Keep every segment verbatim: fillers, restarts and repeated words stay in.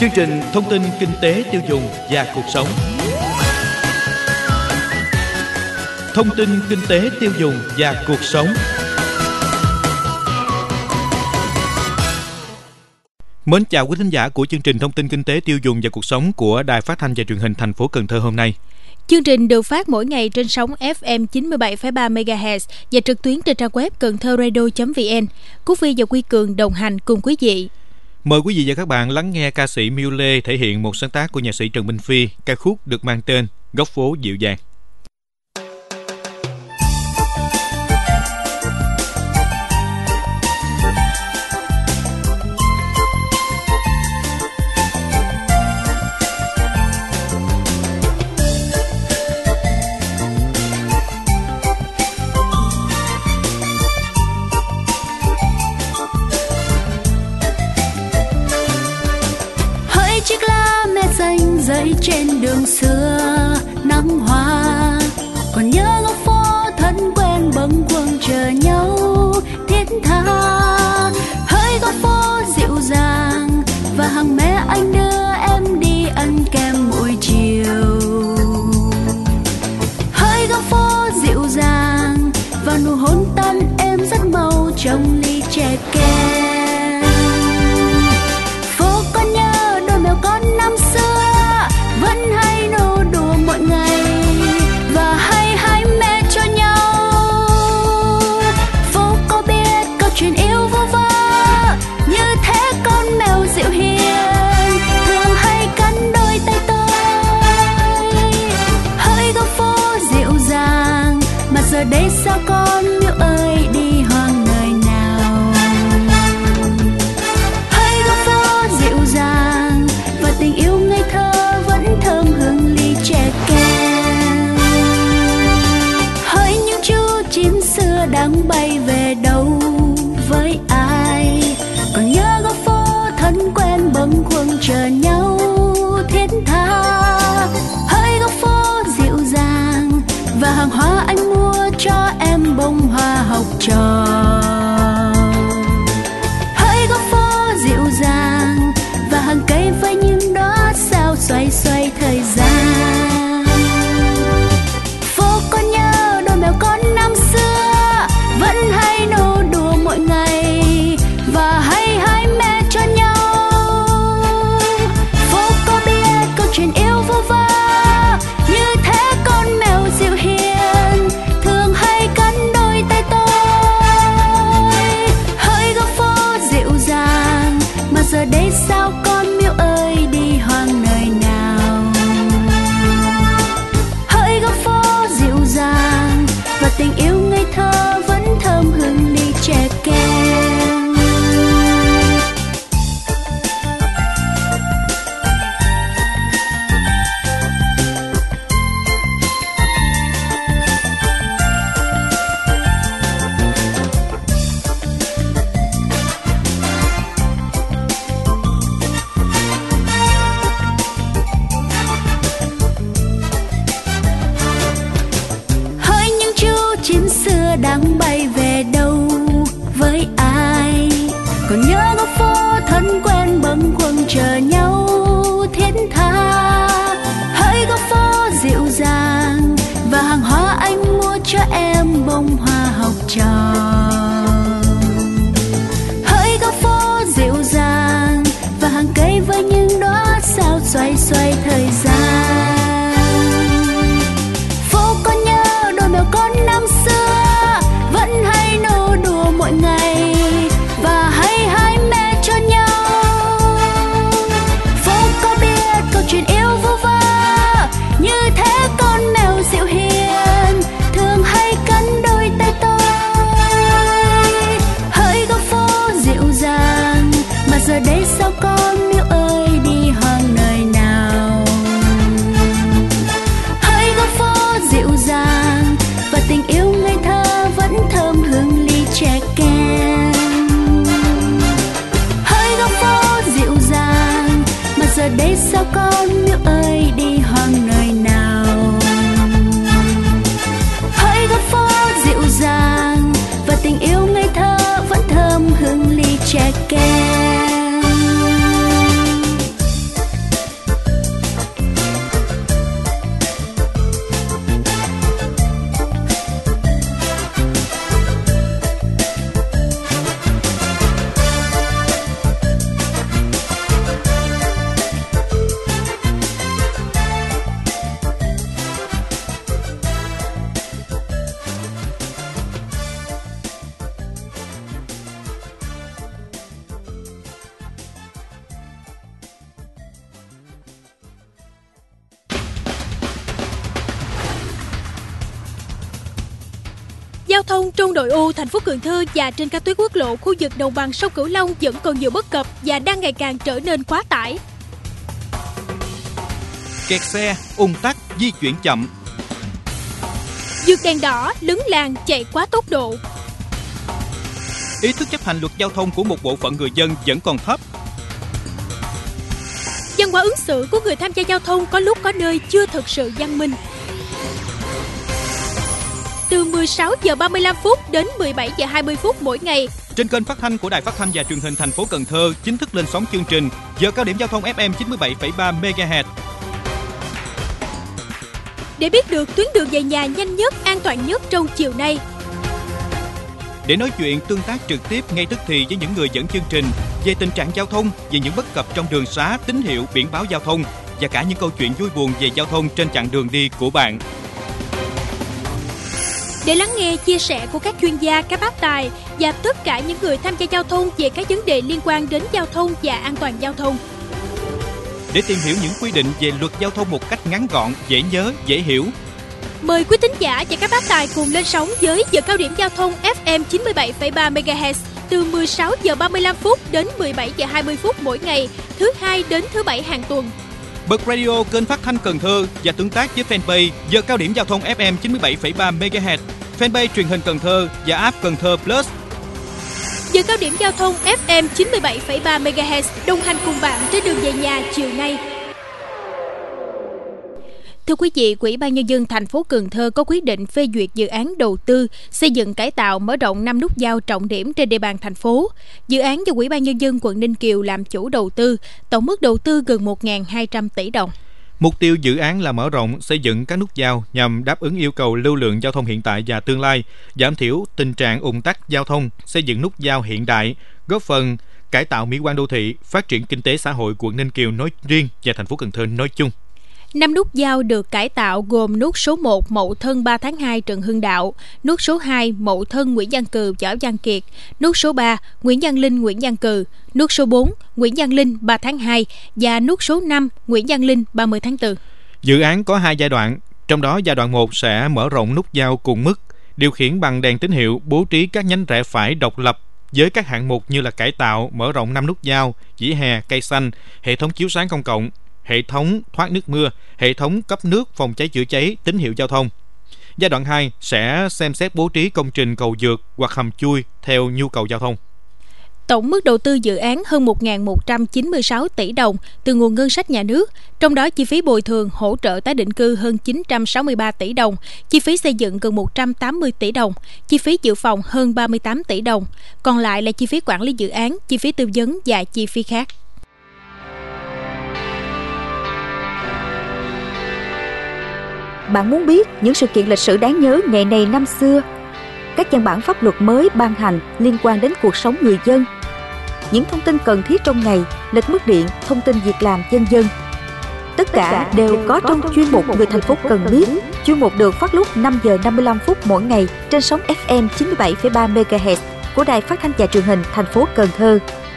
Chương trình thông tin kinh tế tiêu dùng và cuộc sống. Thông tin kinh tế tiêu dùng và cuộc sống. Mến chào quý thính giả của chương trình thông tin kinh tế tiêu dùng và cuộc sống của Đài Phát thanh và Truyền hình thành phố Cần Thơ hôm nay. Chương trình được phát mỗi ngày trên sóng ép em chín mươi bảy phẩy ba mê ga héc và trực tuyến trên trang web cần thơ radio chấm vn. Cúc Phi và Quy Cường đồng hành cùng quý vị. Mời quý vị và các bạn lắng nghe ca sĩ Miu Lê thể hiện một sáng tác của nhạc sĩ Trần Minh Phi, ca khúc được mang tên Góc phố dịu dàng. Dậy trên đường xưa nắng hoa, còn nhớ góc phố thân quen bâng khuâng chờ nhau thiết tha. Hỡi góc phố dịu dàng và hàng mẹ anh đưa em đi ăn kem mỗi chiều. Hỡi góc phố dịu dàng và nụ hôn tan em rất mau trong ly chè kem. Phố con nhớ đôi mèo con năm xưa vẫn hay nô đùa mỗi ngày và hay hái mẹ cho nhau. Phố có biết câu chuyện yêu vô vơ, như thế con mèo dịu hiền thường hay cắn đôi tay tôi. Hỡi góc phố dịu dàng mà giờ đây sao con Miu ơi đi hoang nơi nào. Hỡi góc phố dịu dàng và tình yêu ngây thơ thơm hương ly chè kem. Hỡi những chú chim xưa đang bay về đâu với ai, còn nhớ góc phố thân quen bâng khuâng chờ nhau thiết tha. Hỡi góc phố dịu dàng và hàng hoa anh mua cho em bông hoa học trò. Hỡi góc phố dịu dàng và hàng cây với những đóa sao xoay xoay thời gian. Phố con nhớ đôi mèo con năm xưa vẫn hay nô đùa mỗi ngày và hay hái mẹ cho nhau. Phố có biết câu chuyện yêu vô vơ, như thế con mèo dịu hiền thường hay cắn đôi tay tôi. Hỡi góc phố dịu dàng mà giờ đây sao con Miu ơi đi hoang nơi nào. Hỡi góc phố dịu dàng và tình yêu ngây thơ vẫn thơm hương ly chè kem. Đang bay về đâu với ai, còn nhớ góc phố thân quen bâng khuâng chờ nhau thiết tha. Hỡi góc phố dịu dàng và hàng hoa anh mua cho em bông hoa học trò. Hỡi góc phố dịu dàng và hàng cây với những đóa sao xoay xoay thời gian. Phố con nhớ đôi mèo con năm xưa vẫn hay nô đùa mỗi ngày và hay hái mẹ cho nhau. Phố có biết câu chuyện yêu vô vơ, như thế con mèo dịu hiền thường hay cắn đôi tay tôi. Hỡi góc phố dịu dàng mà giờ đây sao con Miu ơi đi hoang nơi nào. Hỡi góc phố dịu dàng và tình yêu ngây thơ vẫn thơm hương ly chè kem. Hỡi góc phố dịu dàng mà giờ đây sao con Miu ơi đi hoang nơi nào. Hỡi góc phố dịu dàng và tình yêu ngây thơ vẫn thơm hương ly chè kem. giao thông trong nội ô thành phố Cần Thơ và trên các tuyến quốc lộ khu vực đồng bằng sông Cửu Long vẫn còn nhiều bất cập và đang ngày càng trở nên quá tải. Kẹt xe, ùn tắc, di chuyển chậm. Vượt đèn đỏ, lấn làn, chạy quá tốc độ. Ý thức chấp hành luật giao thông của một bộ phận người dân vẫn còn thấp. Văn hóa ứng xử của người tham gia giao thông có lúc có nơi chưa thực sự văn minh. Từ mười sáu giờ ba mươi lăm phút đến mười bảy giờ hai mươi phút mỗi ngày, trên kênh phát thanh của Đài Phát thanh và Truyền hình thành phố Cần Thơ chính thức lên sóng chương trình giờ cao điểm giao thông ép em chín mươi bảy phẩy ba mê ga héc. Để biết được tuyến đường về nhà nhanh nhất, an toàn nhất trong chiều nay. Để nói chuyện tương tác trực tiếp ngay tức thì với những người dẫn chương trình về tình trạng giao thông, về những bất cập trong đường xá, tín hiệu, biển báo giao thông và cả những câu chuyện vui buồn về giao thông trên chặng đường đi của bạn. Để lắng nghe chia sẻ của các chuyên gia, các bác tài và tất cả những người tham gia giao thông về các vấn đề liên quan đến giao thông và an toàn giao thông. Để tìm hiểu những quy định về luật giao thông một cách ngắn gọn, dễ nhớ, dễ hiểu. Mời quý thính giả và các bác tài cùng lên sóng với giờ cao điểm giao thông ép em chín mươi bảy phẩy ba mê ga héc từ mười sáu giờ ba mươi lăm phút đến mười bảy giờ hai mươi phút mỗi ngày, thứ hai đến thứ bảy hàng tuần. Bật radio kênh phát thanh Cần Thơ và tương tác với fanpage giờ cao điểm giao thông ép em chín mươi bảy phẩy ba mê ga héc, fanpage truyền hình Cần Thơ và app Cần Thơ Plus. Giờ cao điểm giao thông ép em chín mươi bảy phẩy ba mê ga héc đồng hành cùng bạn trên đường về nhà chiều nay. Thưa quý vị, Ủy ban Nhân dân thành phố Cần Thơ có quyết định phê duyệt dự án đầu tư xây dựng cải tạo mở rộng năm nút giao trọng điểm trên địa bàn thành phố. Dự án do Ủy ban Nhân dân quận Ninh Kiều làm chủ đầu tư, tổng mức đầu tư gần một nghìn hai trăm tỷ đồng. Mục tiêu dự án là mở rộng xây dựng các nút giao nhằm đáp ứng yêu cầu lưu lượng giao thông hiện tại và tương lai, giảm thiểu tình trạng ùn tắc giao thông, xây dựng nút giao hiện đại, góp phần cải tạo mỹ quan đô thị, phát triển kinh tế xã hội quận Ninh Kiều nói riêng và thành phố Cần Thơ nói chung. Năm nút giao được cải tạo gồm nút số một Mậu Thân ba tháng hai Trần Hưng Đạo, nút số hai Mậu Thân Nguyễn Văn Cừ Võ Văn Kiệt, nút số ba Nguyễn Văn Linh Nguyễn Văn Cừ, nút số bốn Nguyễn Văn Linh ba tháng hai và nút số năm Nguyễn Văn Linh ba mươi tháng tư. Dự án có hai giai đoạn, trong đó giai đoạn một sẽ mở rộng nút giao cùng mức, điều khiển bằng đèn tín hiệu, bố trí các nhánh rẽ phải độc lập với các hạng mục như là cải tạo, mở rộng năm nút giao, vỉa hè, cây xanh, hệ thống chiếu sáng công cộng, hệ thống thoát nước mưa, hệ thống cấp nước phòng cháy chữa cháy, tín hiệu giao thông. Giai đoạn hai sẽ xem xét bố trí công trình cầu vượt hoặc hầm chui theo nhu cầu giao thông. Tổng mức đầu tư dự án hơn một nghìn một trăm chín mươi sáu tỷ đồng từ nguồn ngân sách nhà nước, trong đó chi phí bồi thường hỗ trợ tái định cư hơn chín trăm sáu mươi ba tỷ đồng, chi phí xây dựng gần một trăm tám mươi tỷ đồng, chi phí dự phòng hơn ba mươi tám tỷ đồng, còn lại là chi phí quản lý dự án, chi phí tư vấn và chi phí khác. Bạn muốn biết những sự kiện lịch sử đáng nhớ ngày này năm xưa, các văn bản pháp luật mới ban hành liên quan đến cuộc sống người dân, những thông tin cần thiết trong ngày, lịch mức điện, thông tin việc làm dân dân. Tất cả đều có trong chuyên mục Người thành phố cần biết. Chuyên mục được phát lúc năm giờ năm mươi lăm phút mỗi ngày trên sóng ép em chín mươi bảy phẩy ba mê ga héc của Đài Phát thanh và Truyền hình thành phố Cần Thơ.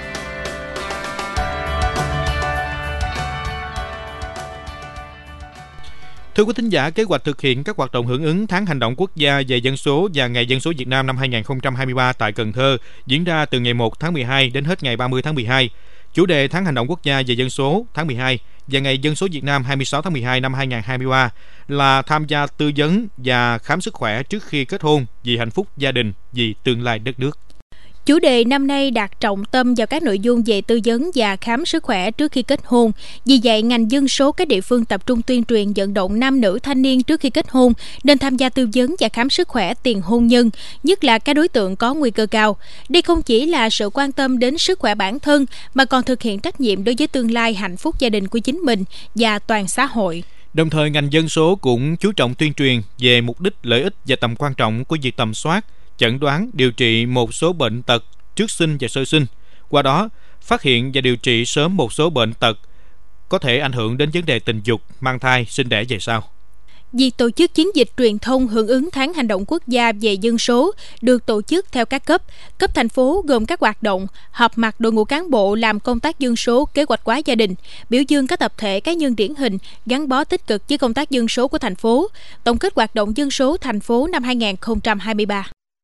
Thưa quý thính giả, kế hoạch thực hiện các hoạt động hưởng ứng Tháng Hành động Quốc gia về dân số và Ngày Dân số Việt Nam năm hai nghìn không trăm hai mươi ba tại Cần Thơ diễn ra từ ngày một tháng mười hai đến hết ngày ba mươi tháng mười hai. Chủ đề Tháng Hành động Quốc gia về dân số tháng mười hai và Ngày Dân số Việt Nam hai mươi sáu tháng mười hai năm hai nghìn không trăm hai mươi ba là tham gia tư vấn và khám sức khỏe trước khi kết hôn, vì hạnh phúc gia đình, vì tương lai đất nước. Chủ đề năm nay đặt trọng tâm vào các nội dung về tư vấn và khám sức khỏe trước khi kết hôn. Vì vậy, ngành dân số các địa phương tập trung tuyên truyền vận động nam nữ thanh niên trước khi kết hôn nên tham gia tư vấn và khám sức khỏe tiền hôn nhân, nhất là các đối tượng có nguy cơ cao. Đây không chỉ là sự quan tâm đến sức khỏe bản thân mà còn thực hiện trách nhiệm đối với tương lai hạnh phúc gia đình của chính mình và toàn xã hội. Đồng thời, ngành dân số cũng chú trọng tuyên truyền về mục đích, lợi ích và tầm quan trọng của việc tầm soát, chẩn đoán, điều trị một số bệnh tật trước sinh và sơ sinh. Qua đó, phát hiện và điều trị sớm một số bệnh tật có thể ảnh hưởng đến vấn đề tình dục, mang thai, sinh đẻ về sau. Việc tổ chức chiến dịch truyền thông hưởng ứng Tháng Hành động Quốc gia về dân số được tổ chức theo các cấp. Cấp thành phố gồm các hoạt động họp mặt đội ngũ cán bộ làm công tác dân số, kế hoạch hóa gia đình, biểu dương các tập thể cá nhân điển hình gắn bó tích cực với công tác dân số của thành phố. Tổng kết hoạt động dân số thành phố năm hai nghìn không trăm hai mươi ba.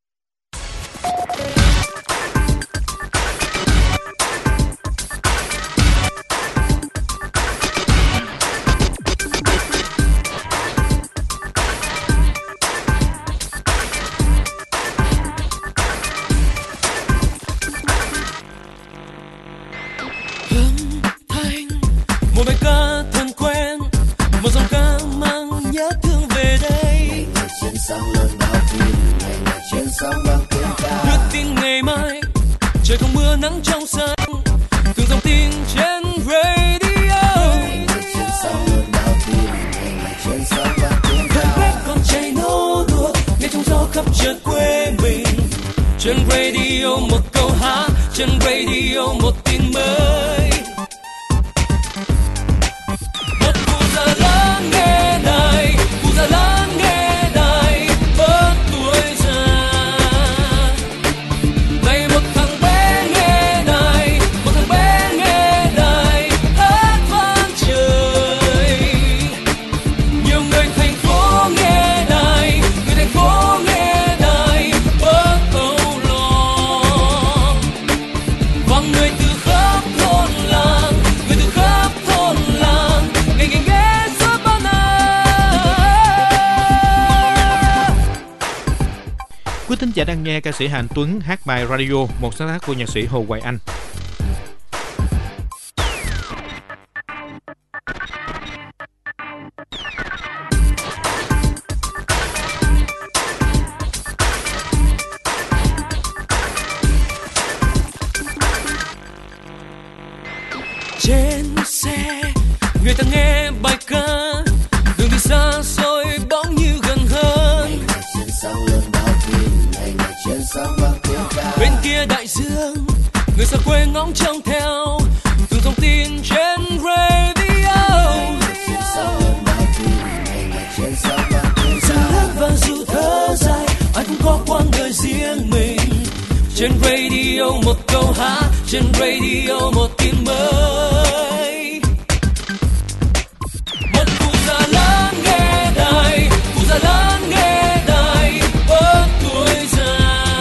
không mưa nắng trong xanh, từng dòng tin trên radio. Thời quét con cháy nô đùa, nghe trong gió khắp chợ quê mình. Trên radio một câu hát, trên radio một tin mới. Một cụ già lắng nghe đài, cụ già lắng nghe đài, bớt tuổi già. Này một thằng bé nghe đài, một thằng bé nghe đài, hát vang trời. Nhiều người thành phố nghe đài, người thành phố nghe đài, bớt âu lo. Và người từ khắp thôn làng, người từ khắp thôn làng, ngày ngày nghe suốt bao năm. Quý thính giả đang nghe ca sĩ Hàn Tuấn hát bài Radio, một sáng tác của nhạc sĩ Hồ Hoài Anh. Trên xe người ta nghe bài ca, đường đi xa xôi bỗng như gần hơn. Bên kia đại dương người xa quê ngóng trông theo từng thông tin trên radio. Dù lớn và dù thở dài, ai cũng có quãng đời riêng mình. Trên radio một câu hát, trên radio một tin mới. Một cụ già lắng nghe đài, cụ già lắng nghe đài, bớt tuổi già.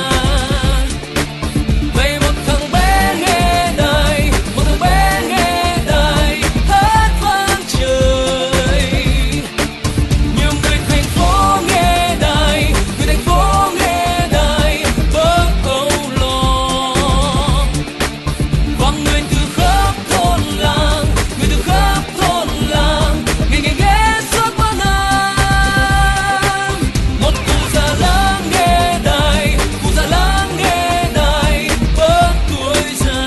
Vậy một thằng bé nghe đài, một thằng bé nghe đài, hát vang trời. Nhiều người thành phố nghe đài, người thành phố nghe đài, bớt âu lo. Và người từ khắp thôn làng, người từ khắp thôn làng, ngày ngày nghe suốt bao năm. Một cụ già lắng nghe đài, cụ già lắng nghe đài, bớt tuổi già.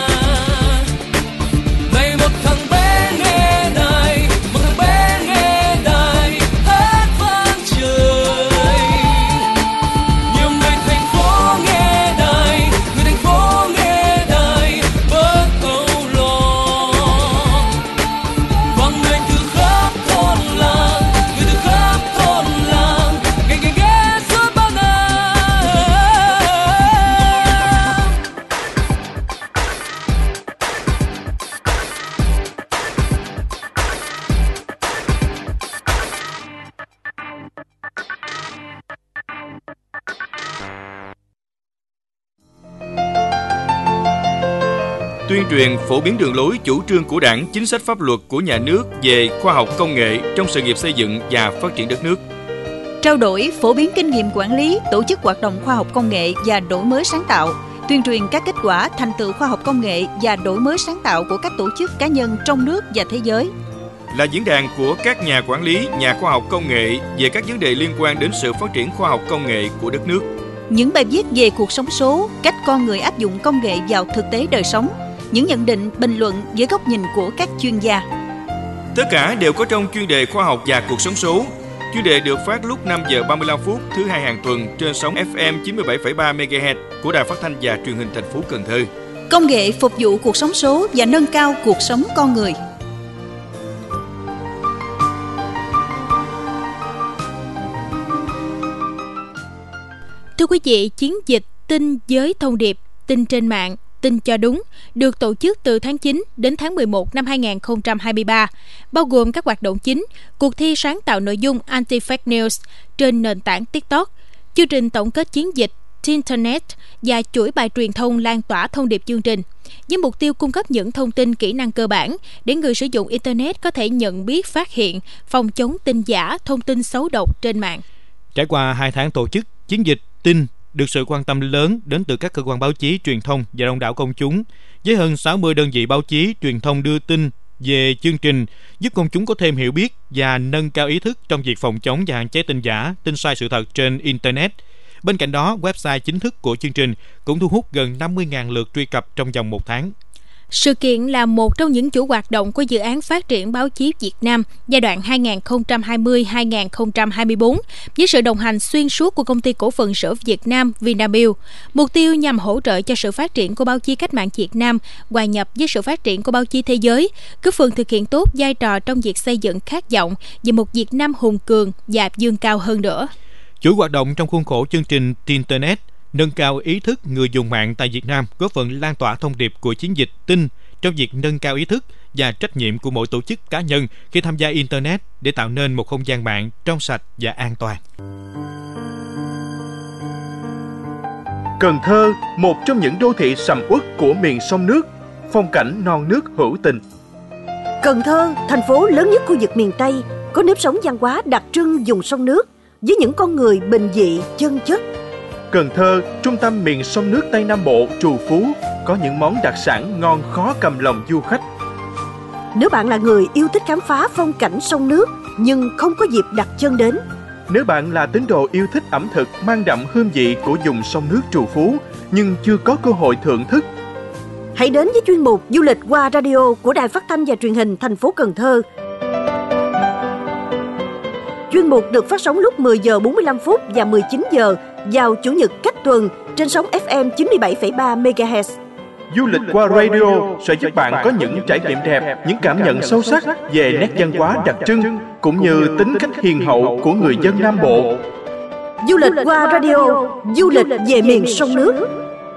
Này một thằng bé nghe đài, một thằng bé nghe đài, hát vang trời. Nhiều người thành phố nghe đài, người thành phố nghe đài, bớt âu lo. Và người từ khắp thôn làng, người từ khắp thôn làng, ngày ngày nghe suốt bao năm. Tuyên truyền phổ biến đường lối chủ trương của Đảng, chính sách pháp luật của nhà nước về khoa học công nghệ trong sự nghiệp xây dựng và phát triển đất nước. Trao đổi, phổ biến kinh nghiệm quản lý, tổ chức hoạt động khoa học công nghệ và đổi mới sáng tạo, tuyên truyền các kết quả, thành tựu khoa học công nghệ và đổi mới sáng tạo của các tổ chức cá nhân trong nước và thế giới. Là diễn đàn của các nhà quản lý, nhà khoa học công nghệ về các vấn đề liên quan đến sự phát triển khoa học công nghệ của đất nước. Những bài viết về cuộc sống số, cách con người áp dụng công nghệ vào thực tế đời sống, những nhận định, bình luận với góc nhìn của các chuyên gia. Tất cả đều có trong chuyên đề khoa học và cuộc sống số. Chuyên đề được phát lúc năm giờ ba mươi lăm phút thứ hai hàng tuần trên sóng ép em chín mươi bảy phẩy ba mê ga héc của Đài Phát thanh và Truyền hình thành phố Cần Thơ. Công nghệ phục vụ cuộc sống số và nâng cao cuộc sống con người. Thưa quý vị, chiến dịch tin giới thông điệp, tin trên mạng, tin cho đúng được tổ chức từ tháng chín đến tháng mười một năm hai nghìn không trăm hai mươi ba, bao gồm các hoạt động chính, cuộc thi sáng tạo nội dung anti-fake news trên nền tảng TikTok, chương trình tổng kết chiến dịch Tinternet và chuỗi bài truyền thông lan tỏa thông điệp chương trình, với mục tiêu cung cấp những thông tin kỹ năng cơ bản để người sử dụng Internet có thể nhận biết, phát hiện, phòng chống tin giả, thông tin xấu độc trên mạng. Trải qua hai tháng tổ chức, chiến dịch tin được sự quan tâm lớn đến từ các cơ quan báo chí, truyền thông và đông đảo công chúng, với hơn sáu mươi đơn vị báo chí, truyền thông đưa tin về chương trình, giúp công chúng có thêm hiểu biết và nâng cao ý thức trong việc phòng chống và hạn chế tin giả, tin sai sự thật trên Internet. Bên cạnh đó, website chính thức của chương trình cũng thu hút gần năm mươi nghìn lượt truy cập trong vòng một tháng. Sự kiện là một trong những chủ hoạt động của dự án phát triển báo chí Việt Nam giai đoạn hai nghìn không trăm hai mươi đến hai nghìn không trăm hai mươi tư với sự đồng hành xuyên suốt của Công ty Cổ phần Sữa Việt Nam Vinamilk. Mục tiêu nhằm hỗ trợ cho sự phát triển của báo chí cách mạng Việt Nam, hòa nhập với sự phát triển của báo chí thế giới, góp phần thực hiện tốt vai trò trong việc xây dựng khát vọng về một Việt Nam hùng cường và vươn cao hơn nữa. Chuỗi hoạt động trong khuôn khổ chương trình Tinternet nâng cao ý thức người dùng mạng tại Việt Nam, góp phần lan tỏa thông điệp của chiến dịch tin trong việc nâng cao ý thức và trách nhiệm của mỗi tổ chức cá nhân khi tham gia Internet để tạo nên một không gian mạng trong sạch và an toàn. Cần Thơ, một trong những đô thị sầm uất của miền sông nước, phong cảnh non nước hữu tình. Cần Thơ, thành phố lớn nhất khu vực miền Tây, có nếp sống văn hóa đặc trưng vùng sông nước với những con người bình dị, chân chất. Cần Thơ, trung tâm miền sông nước Tây Nam Bộ, trù phú, có những món đặc sản ngon khó cầm lòng du khách. Nếu bạn là người yêu thích khám phá phong cảnh sông nước nhưng không có dịp đặt chân đến. Nếu bạn là tín đồ yêu thích ẩm thực mang đậm hương vị của vùng sông nước trù phú nhưng chưa có cơ hội thưởng thức, hãy đến với chuyên mục Du lịch qua radio của Đài Phát thanh và Truyền hình thành phố Cần Thơ. Chuyên mục được phát sóng lúc mười giờ bốn mươi lăm phút và mười chín giờ vào Chủ nhật cách tuần trên sóng ép em chín mươi bảy phẩy ba mê ga héc. Du lịch qua radio sẽ giúp bạn có những trải nghiệm đẹp, những cảm nhận sâu sắc về nét văn hóa đặc trưng cũng như tính cách hiền hậu của người dân Nam Bộ. Du lịch qua radio, du lịch về miền sông nước.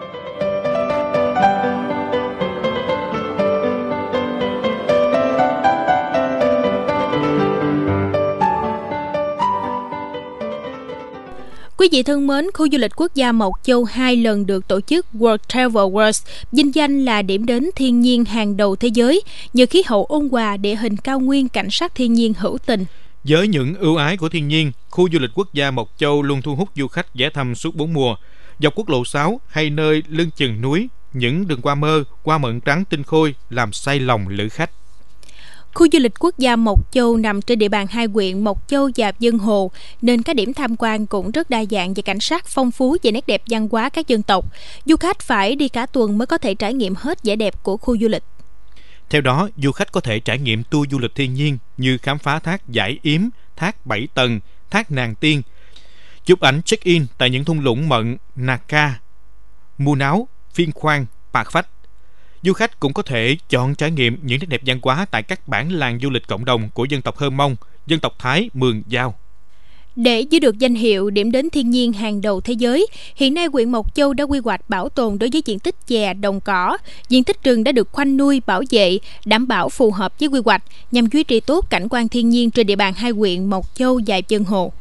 Quý vị thân mến, khu du lịch quốc gia Mộc Châu hai lần được tổ chức World Travel Awards vinh danh là điểm đến thiên nhiên hàng đầu thế giới nhờ khí hậu ôn hòa, địa hình cao nguyên, cảnh sắc thiên nhiên hữu tình. Với những ưu ái của thiên nhiên, khu du lịch quốc gia Mộc Châu luôn thu hút du khách ghé thăm suốt bốn mùa. Dọc quốc lộ sáu hay nơi lưng chừng núi, những đường hoa mơ, hoa mận trắng tinh khôi làm say lòng lữ khách. Khu du lịch quốc gia Mộc Châu nằm trên địa bàn hai huyện Mộc Châu và Vân Hồ, nên các điểm tham quan cũng rất đa dạng về cảnh sắc phong phú về nét đẹp văn hóa các dân tộc. Du khách phải đi cả tuần mới có thể trải nghiệm hết vẻ đẹp của khu du lịch. Theo đó, du khách có thể trải nghiệm tour du lịch thiên nhiên như khám phá thác Dải Yếm, thác Bảy Tầng, thác Nàng Tiên, chụp ảnh check-in tại những thung lũng Mận, Naka, Mu Náo, Phiên Khoang, Pạc Phách. Du khách cũng có thể chọn trải nghiệm những nét đẹp văn hóa tại các bản làng du lịch cộng đồng của dân tộc Hơ Mông, dân tộc Thái, Mường, Dao. Để giữ được danh hiệu điểm đến thiên nhiên hàng đầu thế giới, hiện nay huyện Mộc Châu đã quy hoạch bảo tồn đối với diện tích chè, đồng cỏ, diện tích rừng đã được khoanh nuôi, bảo vệ, đảm bảo phù hợp với quy hoạch nhằm duy trì tốt cảnh quan thiên nhiên trên địa bàn hai huyện Mộc Châu và Vân Hồ.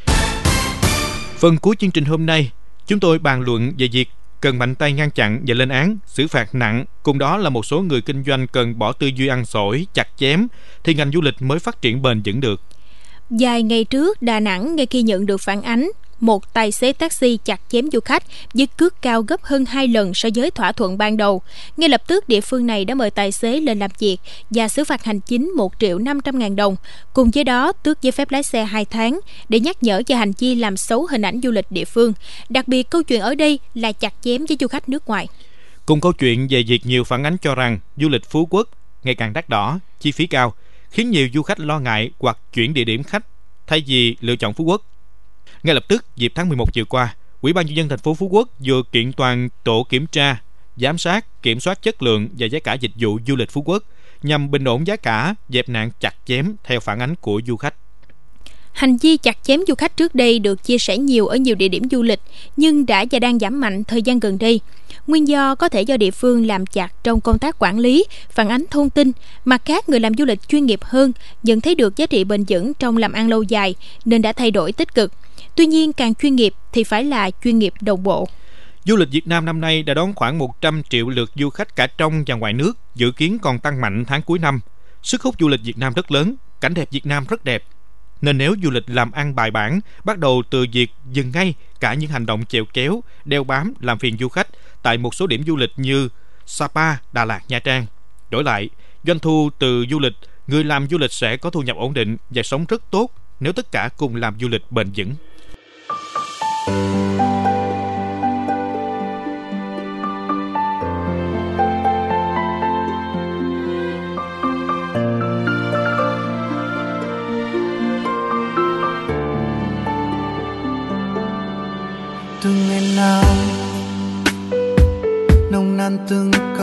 Phần cuối chương trình hôm nay, chúng tôi bàn luận về việc cần mạnh tay ngăn chặn và lên án, xử phạt nặng, cùng đó là một số người kinh doanh cần bỏ tư duy ăn xổi, chặt chém, thì ngành du lịch mới phát triển bền vững được. Vài ngày trước, Đà Nẵng ngay khi nhận được phản ánh một tài xế taxi chặt chém du khách với cước cao gấp hơn hai lần so với thỏa thuận ban đầu. Ngay lập tức, địa phương này đã mời tài xế lên làm việc và xử phạt hành chính một triệu năm trăm ngàn đồng. Cùng với đó, tước giấy phép lái xe hai tháng để nhắc nhở về hành vi làm xấu hình ảnh du lịch địa phương. Đặc biệt, câu chuyện ở đây là chặt chém với du khách nước ngoài. Cùng câu chuyện về việc nhiều phản ánh cho rằng du lịch Phú Quốc ngày càng đắt đỏ, chi phí cao, khiến nhiều du khách lo ngại hoặc chuyển địa điểm khách thay vì lựa chọn Phú Quốc. Ngay lập tức, dịp tháng mười một vừa qua, Ủy ban nhân dân thành phố Phú Quốc vừa kiện toàn tổ kiểm tra, giám sát, kiểm soát chất lượng và giá cả dịch vụ du lịch Phú Quốc nhằm bình ổn giá cả, dẹp nạn chặt chém theo phản ánh của du khách. Hành vi chặt chém du khách trước đây được chia sẻ nhiều ở nhiều địa điểm du lịch, nhưng đã và đang giảm mạnh thời gian gần đây. Nguyên do có thể do địa phương làm chặt trong công tác quản lý, phản ánh thông tin, mặt khác người làm du lịch chuyên nghiệp hơn, nhận thấy được giá trị bền vững trong làm ăn lâu dài nên đã thay đổi tích cực. Tuy nhiên, càng chuyên nghiệp thì phải là chuyên nghiệp đồng bộ. Du lịch Việt Nam năm nay đã đón khoảng một trăm triệu lượt du khách cả trong và ngoài nước, dự kiến còn tăng mạnh tháng cuối năm. Sức hút du lịch Việt Nam rất lớn, cảnh đẹp Việt Nam rất đẹp. Nên nếu du lịch làm ăn bài bản, bắt đầu từ việc dừng ngay cả những hành động chèo kéo, đeo bám, làm phiền du khách tại một số điểm du lịch như Sapa, Đà Lạt, Nha Trang. Đổi lại, doanh thu từ du lịch, người làm du lịch sẽ có thu nhập ổn định và sống rất tốt nếu tất cả cùng làm du lịch bền vững.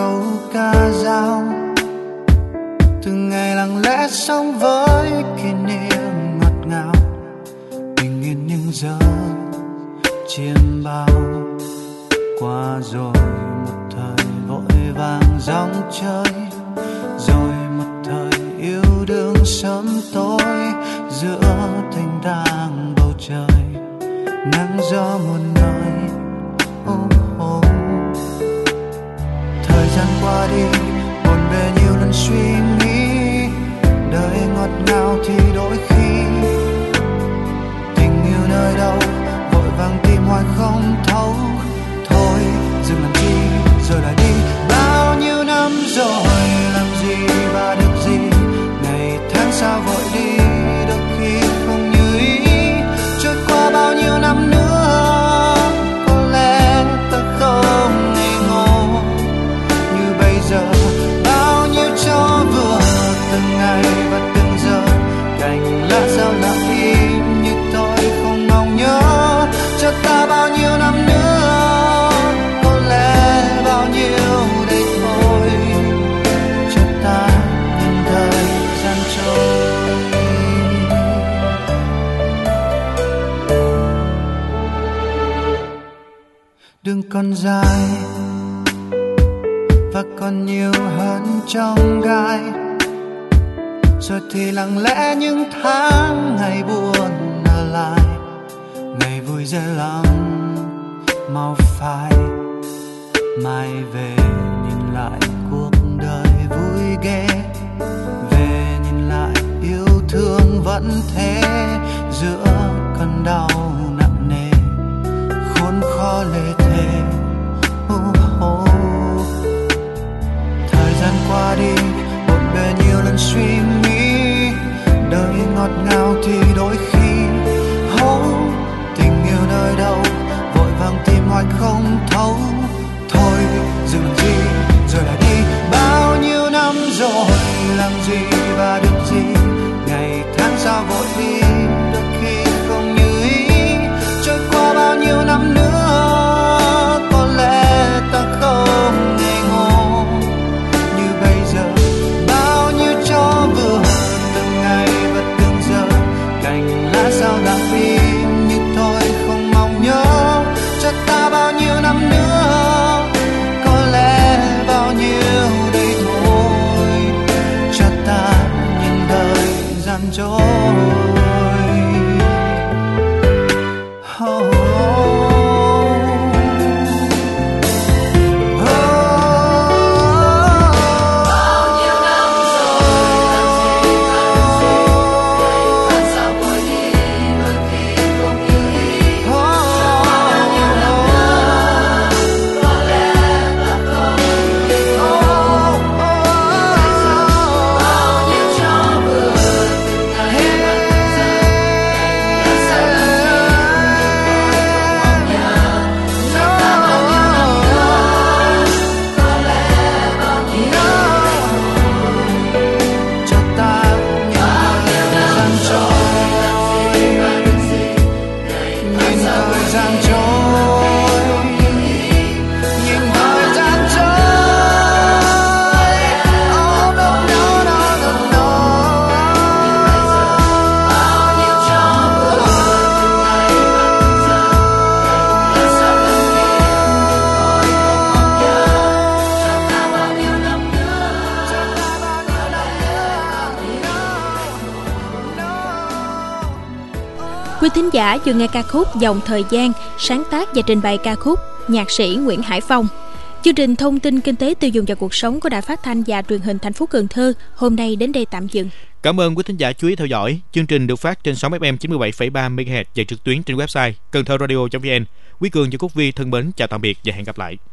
câu ca dao. Từng ngày lặng lẽ sống với kỷ niệm ngọt ngào, bình yên những giờ chiêm bao. Qua rồi một thời vội vàng dòng chơi, rồi một thời yêu đương sớm tối, giữa thanh thang bầu trời nắng gió muôn nơi. Oh, oh. Thời gian qua đi buồn về nhiều lần suy nghĩ, đời ngọt ngào thì đôi khi tình yêu nơi đâu vội vàng tìm hoài không thấu. Thôi dừng làm chi rồi lại đi, bao nhiêu năm rồi làm gì và được gì, ngày tháng sao vội đi đôi khi không như ý. Trôi qua bao nhiêu năm nữa có lẽ ta không ngây ngô như bây giờ. Bao nhiêu cho vừa từng ngày và từng giờ, cành lá sao lặng im như tôi không mong nhớ. Cho ta bao nhiêu năm nữa, có lẽ bao nhiêu đây thôi, cho ta nhìn thời gian trôi. Đừng còn dài và còn nhiều hơn trong gai, rồi thì lặng lẽ những tháng ngày buồn ở lại, ngày vui dễ lắm mau phai. Mai về nhìn lại cuộc đời vui ghê, về nhìn lại yêu thương vẫn thế, giữa cơn đau nặng nề khốn khó lê thê. Oh, oh. Thời gian qua đi bộn bề nhiều lần suy nghĩ, đời ngọt ngào thì đôi khi oh, tình yêu nơi đâu vội vàng tìm hoài không thấu. Thôi dừng làm gì rồi lại đi, bao nhiêu năm rồi làm gì và được gì, ngày tháng sao vội đi đôi khi không như ý. Trôi qua bao nhiêu năm nữa có lẽ ta không ngây ngô như bây giờ. Bao nhiêu cho vừa từng ngày và từng giờ, cành lá sao lặng im như tôi không mong nhớ. Cho ta bao nhiêu năm nữa, có lẽ bao nhiêu đây thôi, cho ta nhìn thời gian trôi. Oh, Quý thính giả vừa nghe ca khúc Dòng Thời Gian, sáng tác và trình bày ca khúc nhạc sĩ Nguyễn Hải Phong. Chương trình thông tin kinh tế tiêu dùng và cuộc sống của Đài Phát thanh và Truyền hình thành phố Cần Thơ hôm nay đến đây tạm dừng. Cảm ơn quý thính giả chú ý theo dõi. Chương trình được phát trên sóng ép em chín mươi bảy phẩy ba mê ga héc và trực tuyến trên website cần thơ radio chấm vn. Quý Cường và Cúc Vi thân mến chào tạm biệt và hẹn gặp lại.